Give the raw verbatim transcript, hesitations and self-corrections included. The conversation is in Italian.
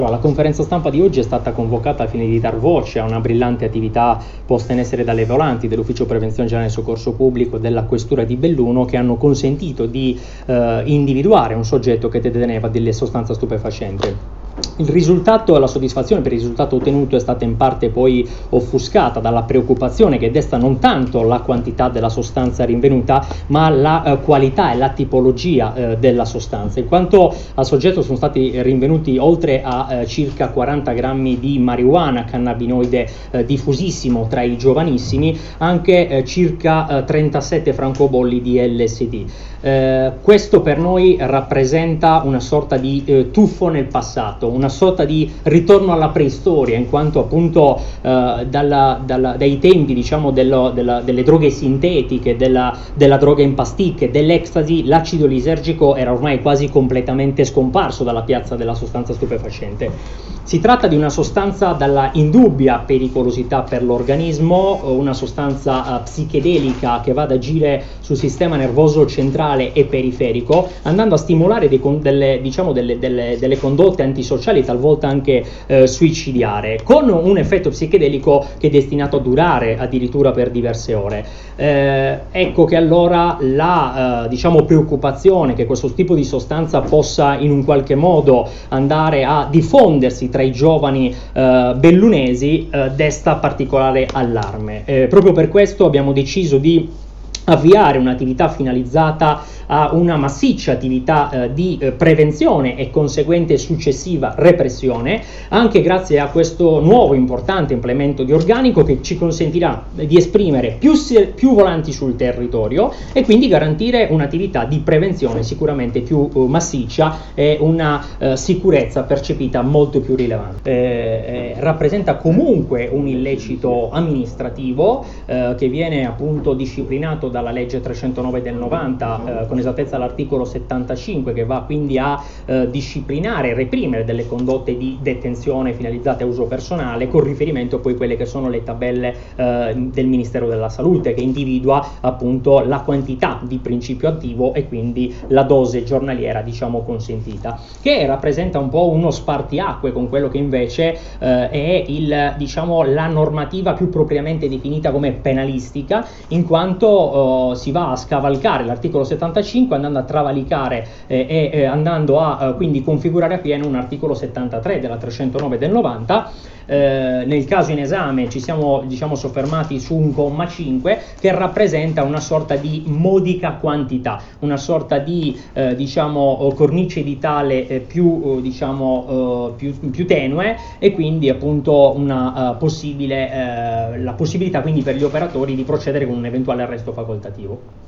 La conferenza stampa di oggi è stata convocata al fine di dar voce a una brillante attività posta in essere dalle volanti dell'Ufficio Prevenzione Generale e Soccorso Pubblico della Questura di Belluno, che hanno consentito di eh, individuare un soggetto che deteneva delle sostanze stupefacenti. Il risultato, la soddisfazione per il risultato ottenuto è stata in parte poi offuscata dalla preoccupazione che desta non tanto la quantità della sostanza rinvenuta, ma la eh, qualità e la tipologia eh, della sostanza, in quanto al soggetto sono stati rinvenuti oltre a eh, circa quaranta grammi di marijuana, cannabinoide eh, diffusissimo tra i giovanissimi, anche eh, circa eh, trentasette francobolli di L S D. Eh, questo per noi rappresenta una sorta di eh, tuffo nel passato, una sorta di ritorno alla preistoria, in quanto appunto eh, dalla, dalla, dai tempi diciamo dello, della, delle droghe sintetiche, della, della droga in pasticche, dell'ecstasy, l'acido lisergico era ormai quasi completamente scomparso dalla piazza della sostanza stupefacente. Si tratta di una sostanza dalla indubbia pericolosità per l'organismo, una sostanza uh, psichedelica che va ad agire sul sistema nervoso centrale e periferico, andando a stimolare dei con, delle, diciamo delle, delle, delle condotte antisociali, talvolta anche uh, suicidiarie, con un effetto psichedelico che è destinato a durare addirittura per diverse ore. Eh, ecco che allora la uh, diciamo preoccupazione che questo tipo di sostanza possa in un qualche modo andare a diffondersi tra i giovani eh, bellunesi eh, desta particolare allarme. Eh, proprio per questo abbiamo deciso di avviare un'attività finalizzata a una massiccia attività eh, di eh, prevenzione e conseguente successiva repressione, anche grazie a questo nuovo importante implemento di organico che ci consentirà di esprimere più, più volanti sul territorio e quindi garantire un'attività di prevenzione sicuramente più uh, massiccia e una uh, sicurezza percepita molto più rilevante. Eh, eh, rappresenta comunque un illecito amministrativo eh, che viene appunto disciplinato dalla legge trecentonove del novanta, eh, con esattezza l'articolo settantacinque, che va quindi a eh, disciplinare e reprimere delle condotte di detenzione finalizzate a uso personale, con riferimento poi a quelle che sono le tabelle eh, del Ministero della Salute, che individua appunto la quantità di principio attivo e quindi la dose giornaliera diciamo consentita, che rappresenta un po' uno spartiacque con quello che invece eh, è il, diciamo, la normativa più propriamente definita come penalistica, in quanto si va a scavalcare l'articolo settantacinque andando a travalicare eh, e eh, andando a eh, quindi configurare a pieno un articolo settantatré della trecentonove del novanta. Eh, nel caso in esame ci siamo diciamo soffermati su un comma cinque che rappresenta una sorta di modica quantità, una sorta di eh, diciamo cornice editale eh, più eh, diciamo eh, più, più tenue, e quindi appunto una uh, possibile eh, la possibilità quindi per gli operatori di procedere con un eventuale arresto facoltativo.